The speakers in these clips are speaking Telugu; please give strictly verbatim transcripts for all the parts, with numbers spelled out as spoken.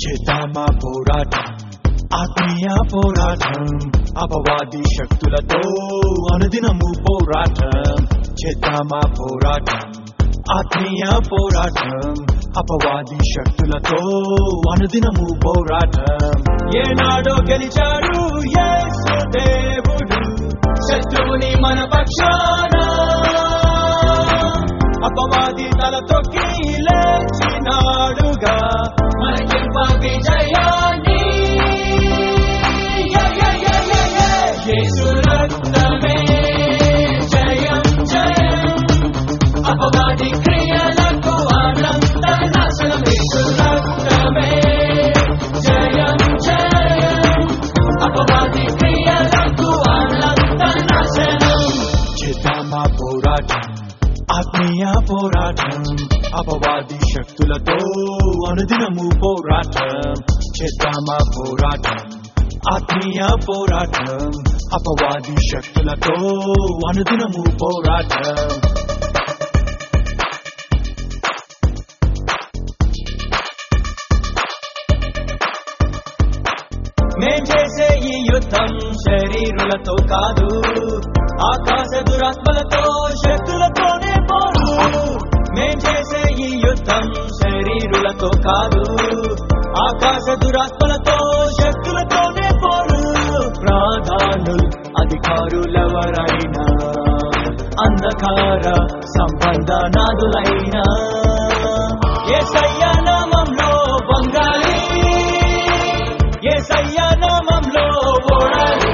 చేద్దామా పోరాటం ఆత్మీయ పోరాటం అపవాది శక్తులతో అనుదినము పోరాటం చేద్దామా పోరాటం ఆత్మీయ పోరాటం అపవాది శక్తులతో అనుదినము పోరాటం ఏనాడో గెలిచాడు యేసు దేవుడు శత్రువుని మన పక్షాన అపవాది తల తొక్కి లేచినాడుగా మనకింప విజయాన్ని యేసు రక్తమే జయం జయం అపవాది క్రియలకు అనంత నాశనం యేసు రక్తమే జయం జయం అపవాది క్రియలకు అనంత నాశనం చేద్దామా పోరాటం ఆత్మీయ పోరాటం అపవాది శక్తులతో అనుదినము పోరాటం చేద్దామా పోరాటం ఆత్మీయ పోరాటం అపవాది శక్తులతో అనుదినము పోరాటం మేం చేసే ఈ యుద్ధం శరీరులతో కాదు ఆకాశ దురాత్మలతో శక్తులతోనే పోరు మేం చేసే ఈ యుద్ధం శరీరులతో కాదు ఆకాశ దురాత్మలతో శక్తులతోనే పోరు ప్రాధానులు అధికారులెవరైనా అంధకార సంబంధ నాదులైనా యేసయ్య నామంలో వంగాలి యేసయ్య నామంలో ఓడాలి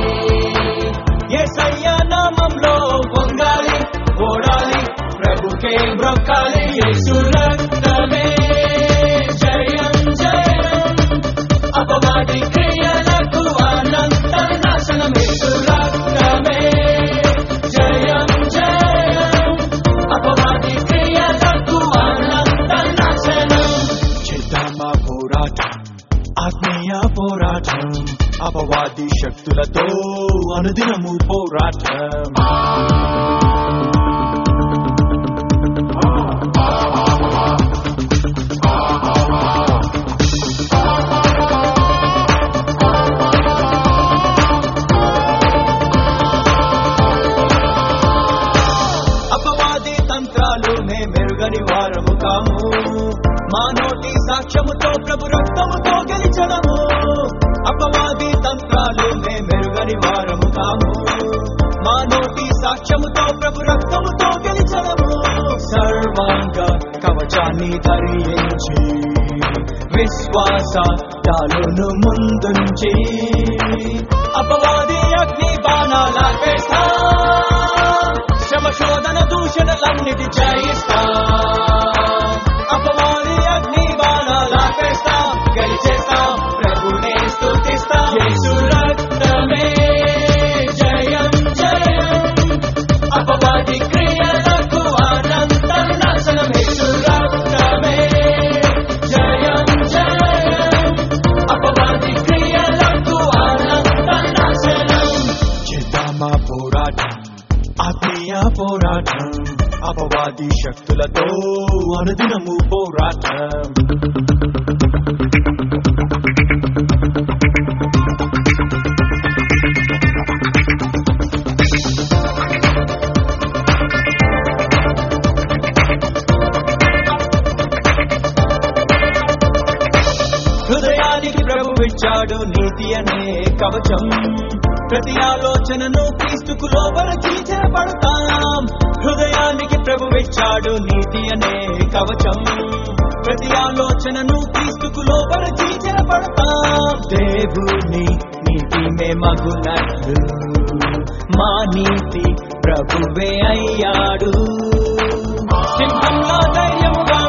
యేసయ్య నామంలో వంగాలి ఓడాలి ప్రభుకే బ్రొక్కాలి యేసు రక్తమే జయం జయం అపవాది క్రియలకు అనంత నాశనం యేసు రక్తమే జయం జయం అపవాది క్రియలకు అనంత నాశనం చేద్దామా పోరాటం ఆత్మీయ పోరాటం అపవాది శక్తులతో అనుదినము పోరాటం అపవాది తంత్రాలు మే మెరుగని వారము కాము మా నోటి సాక్ష్యముతో ప్రభు రక్తముతో గెలిచడము అపవాది తంత్రాలు మే మెరుగని వారము కాము మా నోటి సాక్ష్యముతో ప్రభు రక్తముతో గెలిచడము సర్వాంగ కవచాన్ని ధరించి విశ్వాస డాలును ముందుంచి అపవాది అగ్ని బాణాలాపేస్తా శ్రమ శోధన దూషణలన్నిటి జయిస్తా అపవాది అగ్ని బాణాలాపేస్తా గెలిచేస్తా ప్రభునే స్తుతిస్తా యేసు రక్తమే జయం జయం అపవాది క్రియలకు అనంత నాశనం యేసు రక్తమే జయం జయం అపవాది క్రియలకు అనంత నాశనం చేద్దామా పోరాటం ఆత్మీయ పోరాటం అపవాది శక్తులతో అనుదినము పోరాటం హృదయానికి ప్రభువిచ్చాడు నీతి అనే కవచం ప్రతి ఆలోచనను క్రీస్తుకు లోబరచి చేపడతాం హృదయానికి ప్రభువిచ్చాడు నీతి అనే కవచం ప్రతి ఆలోచనను క్రీస్తుకు లోబరచి చేపడతాం దేవుని నీతి మే మగునట్లు మా నీతి ప్రభువే అయ్యాడు సింహంలో ధైర్యముగా